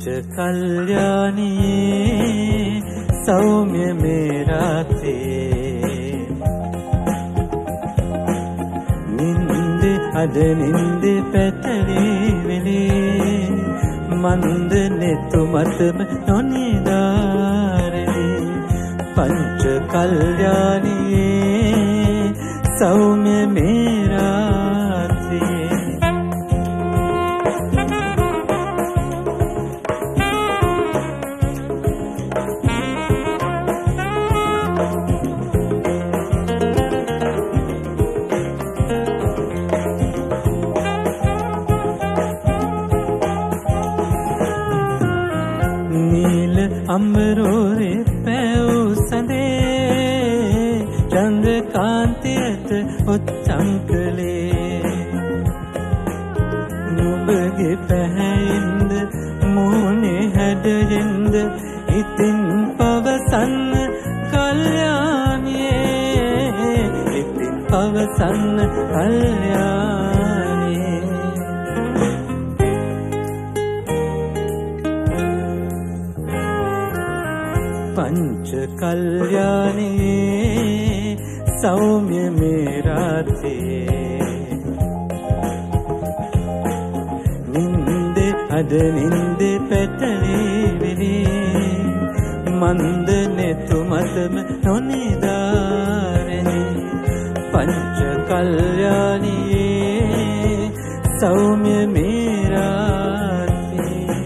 කල්යාණියේ සෞම්‍ය මේ රාත්‍රියේ නින්දේ අද නින්දේ පැටලී වෙලේ මන්ද නෙතු මතම නොනිදාරේ පංච කල්යාණියේ සෞම්‍ය මේ රාත්‍රියේ අම්බරෝරේ පැව් සඳේ චන්ද්‍රකාන්තයට ඔච්චම් කළේ නුඹගේ පැහැයෙන්ද මෝනේ හැඩයෙන්ද ඉතින් පවසන්න කල්යාණියේ ඉතින් පවසන්න කල්යාණියේ पंच कल्याणिये सौम्य में रात्रिये निंदे अद निंदे पेटली विली मंद ने तुमतम नोनिदारनी पंच कल्याणिये सौम्य में रात्रिये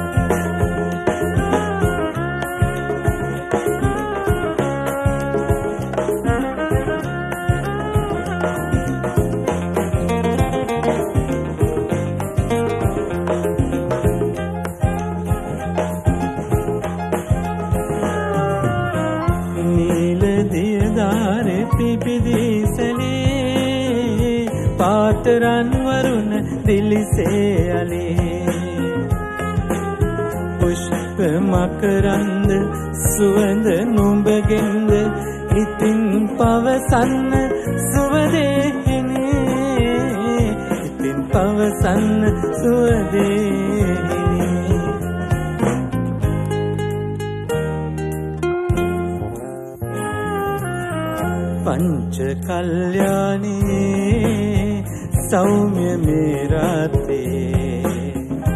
පිපිදිසලේ පාතරන් වරුණ දිලිසේ අලේ පුෂ්ප මකරන්ද සුවඳ නුඹගෙන්ද ඉතින් පවසන්න සුවදේහිනේ ඉතින් පවසන්න සුවදේහිනේ पंच कल्याणिये सौम्य में रात्रिये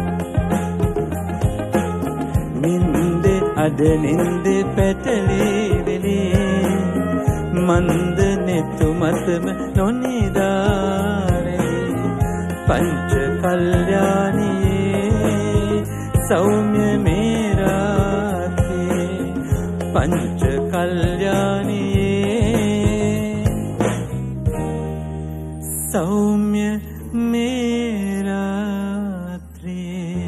निंदे अद निंदे पेटली विली मंद ने तुमतम नोनिदारे पंच कल्याणिये सौम्य में रात्रिये पंच कल्याणिये सौम्य में रात्रिये